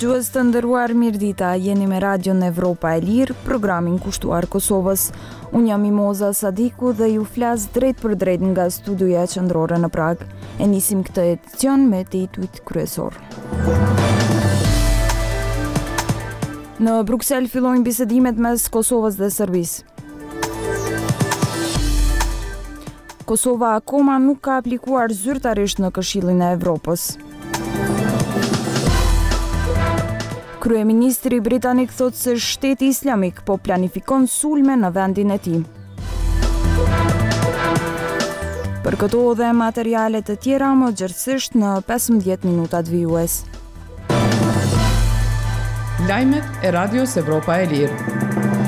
Dëgjues të nderuar, mirëdita, jeni me Radion Evropa e Lirë, programin kushtuar Kosovës. Unë jam Mimoza Sadiku dhe ju flas drejt për drejt nga studioja qendrore në Prag. E nisim këtë edicion me titujt kryesor. Në Bruksel fillojnë bisedimet mes Kosovës dhe Serbisë. Kosova akoma nuk ka aplikuar zyrtarisht në Këshillin e Evropës. Kryeministri britanik thotë se Shteti Islamik po planifikon sulme në vendin e tij. Për këto dhe materialet e tjera më gjërësisht në 15 minutat vijues. Lajmet e Radios Evropa e Lirë.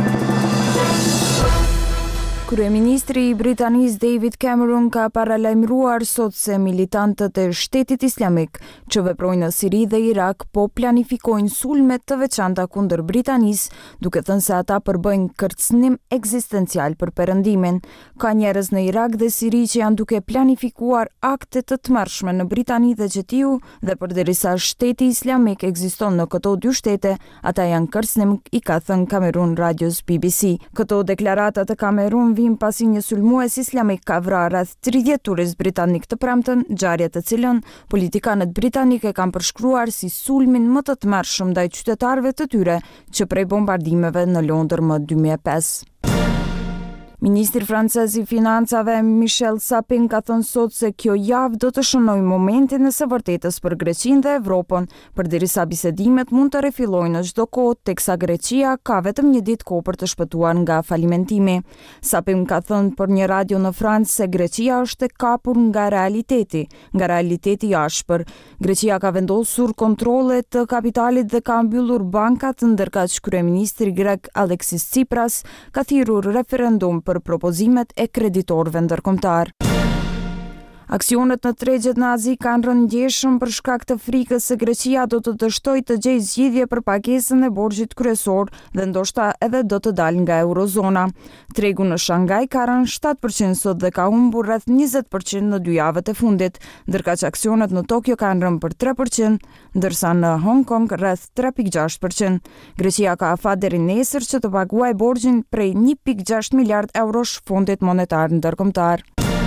Kryeministri i Britanisë David Cameron ka paralajmëruar sot se militantët e Shtetit Islamik që veprojnë në Siri dhe Irak po planifikojnë sulme të veçanta kundër Britanisë, duke thënë se ata përbëjnë kërcënim ekzistencial për perëndimin. Ka njerëz në Irak dhe Siri që janë duke planifikuar akte të tmerrshme në Britani dhe Gjetiu, dhe përderisa Shteti Islamik ekziston në këto dy shtete, ata janë kërcënim, i ka thënë Cameron radios BBC. Këto deklarata të Cameron vim pasi një sulmues islamik ka vrarë rreth 30 turist britanik të premten, ngjarje të cilën politikanët britanik e kanë përshkruar si sulmin më të tmerrshëm ndaj qytetarëve të tyre që prej bombardimeve në Londër më 2005. Ministri francez i financave Michel Sapin ka thënë sot se kjo javë do të shënojë momentin e së vërtetës për Greqinë dhe Evropën, përderisa bisedimet mund të rifillojnë në çdo kohë, teksa Greqia ka vetëm një ditë kohë për të shpëtuar nga falimentimi. Sapin ka thënë për një radio në Francë se Greqia është e kapur nga realiteti i ashpër. Greqia ka vendosur kontrolle të kapitalit dhe ka mbyllur bankat, ndërkaq kryeministri grek Alexis Tsipras ka thirrur referendum për propozimet e kreditorëve ndërkombëtar. Aksionet në tregjet në Azi kanë rënë ndjeshëm për shkak të frikës se Greqia do të dështojë të gjejë zgjidhje për pagesën e borxhit kryesor dhe ndoshta edhe do të dalë nga eurozona. Tregu në Shangaj ka rënë 7% sot dhe ka humbur rreth 20% në 2 javët e fundit, ndërkaq aksionet në Tokyo kanë rënë për 3%, ndërsa në Hong Kong rreth 3.6%. Greqia ka afat deri nesër që të paguajë borxhin prej 1.6 miliard eurosh Fondit Monetar Ndërkombëtar.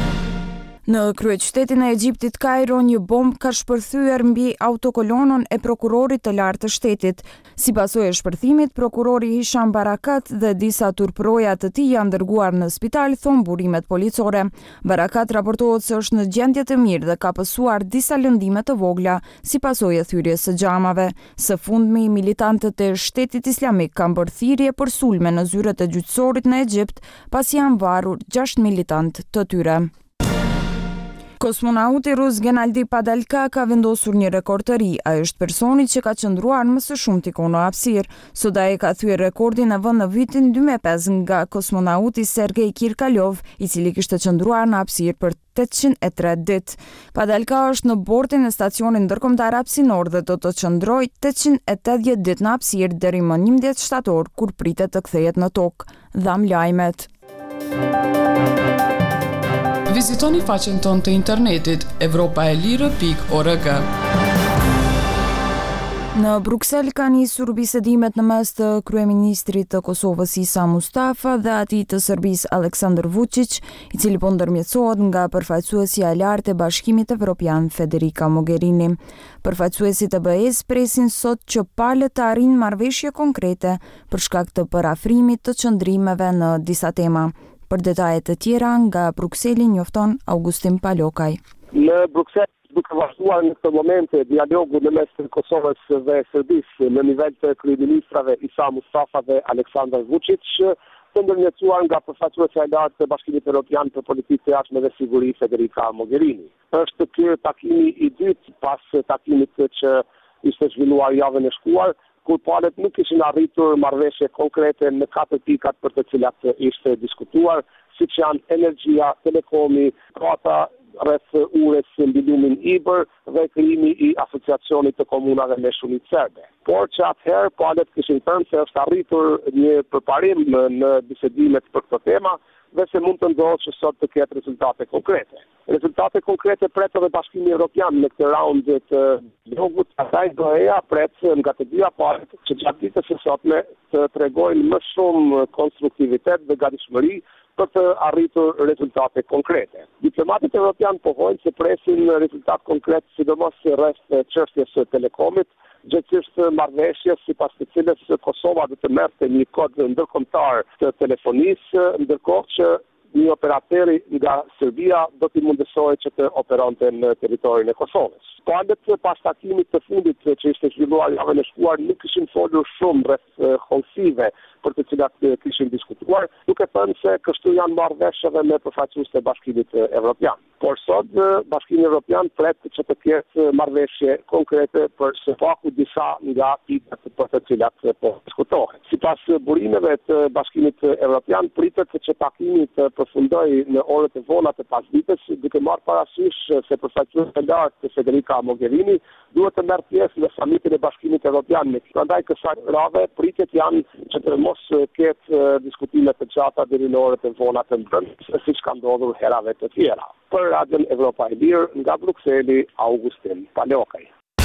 Në kryeqytetin e Egjiptit Kairo, një bombë ka shpërthyer mbi autokolonon e prokurorit të lartë të shtetit. Si pasojë e shpërthimit, prokurori Hisham Barakat dhe disa turproja të tij janë dërguar në spital, thon burimet policore. Barakat raportohet se është në gjendje të mirë dhe ka pësuar disa lëndime të vogla si pasojë e thyrjes së xhamave. Së fundmi, militantët e Shtetit Islamik kanë bërë thirrje për sulme në zyret e gjyqësorit në Egjipt, pasi janë varur 6 militant të tyre. Kosmonauti rus Gennady Padalka ka vendosur një rekord të ri. Ai është personi që ka qëndruar më së shumti kohë në hapësirë. Sot ai ka thyer rekordin e vënë në vitin 2005 nga kosmonauti Sergej Kirkalov, i cili kishte qëndruar në hapësirë për 803 ditë. Padalka është në bordin e stacionit ndërkombëtar hapësinor dhe do të qëndrojë 880 ditë në hapësirë deri më 11 shtator, kur pritet të kthehet në tokë. Dham lajmet. Vizitoni faqen tonë të internetit evropaelire.org. Në Bruksel ka nisur bisedimet në mes të kryeministrit të Kosovës Isa Mustafa dhe atij të Serbisë Aleksandar Vučić, i cili po ndërmjetësohet nga përfaqësuesja e lartë e Bashkimit Evropian Federica Mogherini. Përfaqësuesit e BE-s presin sot që palët të arrijnë marrëveshje konkrete për shkak të parafrimit të qëndrimeve në disa tema. Për detajet të tjera nga Brukseli njofton Augustin Palokaj. Në Bruksel duke vazhduar në këtë moment dialogu në mes të Kosovës dhe Serbisë në nivel të kryeministrave Isa Mustafa dhe Aleksandar Vučić, të ndërmjetësuar nga përfaqësuesja e lartë të Bashkimit Evropian për Politikë të Jashtme dhe Siguri Federica Mogherini. Është ky takimi i dytë pas takimit që ishte zhvilluar javën e shkuar, kur palët nuk ishin arritur marrëveshje konkrete në 4 pikat për të cilat ishte diskutuar, siç janë energjia, telekomi, gata, rreth urës mbi lumin Ibër dhe krijimi i asociacionit të komunave me shumicë serbe. Por që atëherë palët kishin thënë se është arritur një përparim në bisedimet për këtë tema dhe se mund të ndodhë që sot të ketë rezultate konkrete. Rezultate konkrete pret edhe Bashkimi Evropian në këtë raund të dialogut. Asaj doja pret nga të dyja palët që gjatë ditës së sotme të tregojnë më shumë konstruktivitet dhe gatishmëri për të arritur rezultate konkrete. Diplomatët evropian pohojnë se presin rezultat konkret sidomos rreth çështjes së telekomit, gjësisht marrëveshjes sipas të cilës Kosova do të merrte një kod ndërkombëtar të telefonisë, ndërkohë që një operateri nga Serbia do t'i mundësoj që të operonte në territorin e Kosovës. Palët pas takimit të fundit që ishte zhvilluar javën e shkuar nuk kishin folur shumë rreth holsive për të cilat kishin diskutuar, duke thënë se kështu janë marrëveshjeve me përfaqësues të Bashkimit Evropian. Por sot Bashkimi Evropian pret që të ketë marrëveshje konkrete për së paku disa nga pikët për të cilat po diskutohet. Sipas burimeve të Bashkimit Evropian pritet që takimi të përfundojë në orët e vona të pasdites, duke marrë parasysh se përfaqësuesja e lartë të Federica Mogherini duhet të merr pjesë në samitin e Bashkimit Evropian. Prandaj kësaj rave pritet janë që të mos ketë diskutime të gjata deri në orët e vona të mbrëmjes, siç ka ndodhur herave të tjera. Për Radion Evropa e Lirë, nga Brukseli, Augustin Palokaj.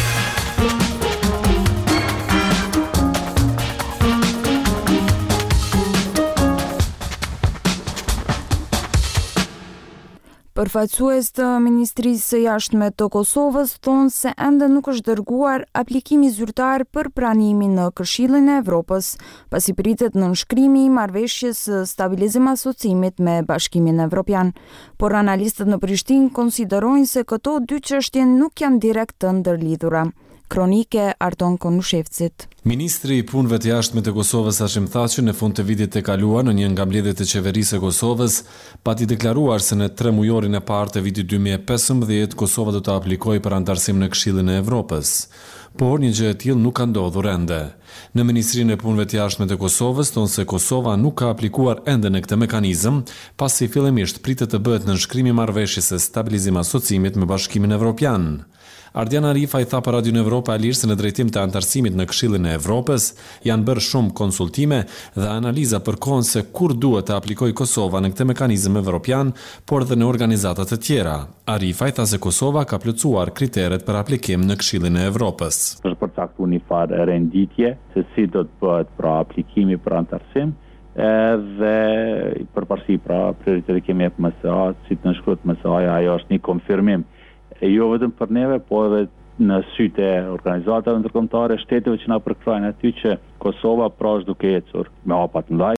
Përfaqësues të Ministrisë së Jashtme të Kosovës thonë se ende nuk është dërguar aplikimi zyrtar për pranimin në Këshillin e Evropës, pasi pritet nënshkrimi i marrëveshjes së stabilizim asociimit me Bashkimin Evropian. Por analistët në Prishtinë konsiderojnë se këto dy çështje nuk janë direkt të ndërlidhura. Kronike Arton Konushevcit. Ministri i Punëve të Jashtme të Kosovës Hashim Thaçi në fund të vitit të kaluar në një nga mbledhjet e qeverisë së Kosovës pati deklaruar se në 3 mujorin e parë të vitit 2015 Kosova do të aplikojë për anëtarësim në Këshillin e Evropës. Por një gjë e tillë nuk ka ndodhur ende. Në Ministrinë e Punëve të Jashtme të Kosovës thonë se Kosova nuk ka aplikuar ende në këtë mekanizëm, pasi fillimisht pritet të bëhet nënshkrimi i marrëveshjes së stabilizim asociimit me Bashkimin Evropian. Ardian Arifa i tha për Radion Evropa e Lirë se në drejtim të anëtarësimit në Këshillin e Evropës janë bërë shumë konsultime dhe analiza përkohen se kur duhet të aplikojë Kosova në këtë mekanizëm evropian, por dhe në organizata të tjera. Arifa i tha se Kosova ka plotësuar kriteret për aplikim në Këshillin e Evropës. Është përcaktuar një farë renditje se si do të bëhet pra aplikimi për anëtarësim dhe përparësi pra prioritet kemi jep MSA, si të nënshkruhet MSA-ja, ajo është një konfirmim jo vetëm për neve, po edhe në sytë e organizatave ndërkombëtare, shteteve që na përkrajnë aty që Kosova pra është duke ecur me hapa të mëdha.